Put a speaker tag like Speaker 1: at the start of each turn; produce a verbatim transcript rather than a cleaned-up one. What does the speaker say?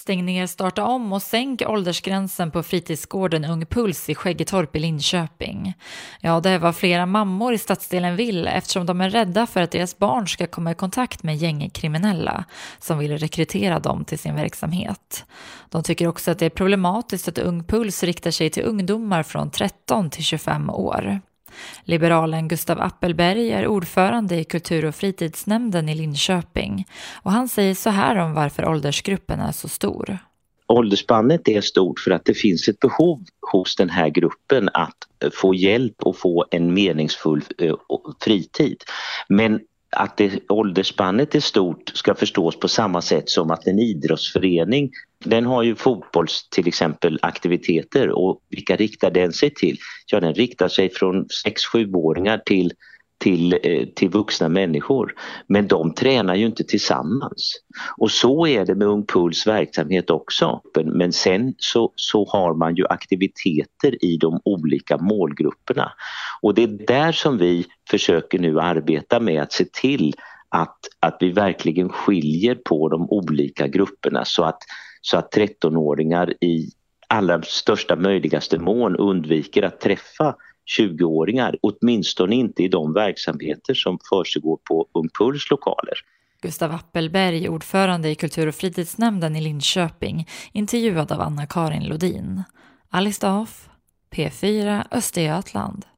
Speaker 1: Stäng ner, starta om och sänk åldersgränsen på fritidsgården Ung Puls i Skäggetorp i Linköping. Ja, det är vad flera mammor i stadsdelen vill eftersom de är rädda för att deras barn ska komma i kontakt med gängkriminella som vill rekrytera dem till sin verksamhet. De tycker också att det är problematiskt att Ung Puls riktar sig till ungdomar från tretton till tjugofem år. Liberalen Gustav Appelberg är ordförande i kultur- och fritidsnämnden i Linköping och han säger så här om varför åldersgruppen är så stor.
Speaker 2: Åldersspannet är stort för att det finns ett behov hos den här gruppen att få hjälp och få en meningsfull fritid. Men att det, åldersspannet är stort ska förstås på samma sätt som att en idrottsförening, den har ju fotbolls till exempel aktiviteter, och vilka riktar den sig till? Ja, den riktar sig från sex sju-åringar till, till, till vuxna människor. Men de tränar ju inte tillsammans. Och så är det med Ung Puls verksamhet också. Men sen så, så har man ju aktiviteter i de olika målgrupperna. Och det är där som vi försöker nu arbeta med att se till att, att vi verkligen skiljer på de olika grupperna så att, så att trettonåringar i allra största möjligaste mån undviker att träffa tjugoåringar, åtminstone inte i de verksamheter som försiggår på Ung Puls lokaler.
Speaker 1: Gustav Appelberg, ordförande i kultur- och fritidsnämnden i Linköping, intervjuad av Anna-Karin Lodin. Alice Daff, P fyra, Östergötland.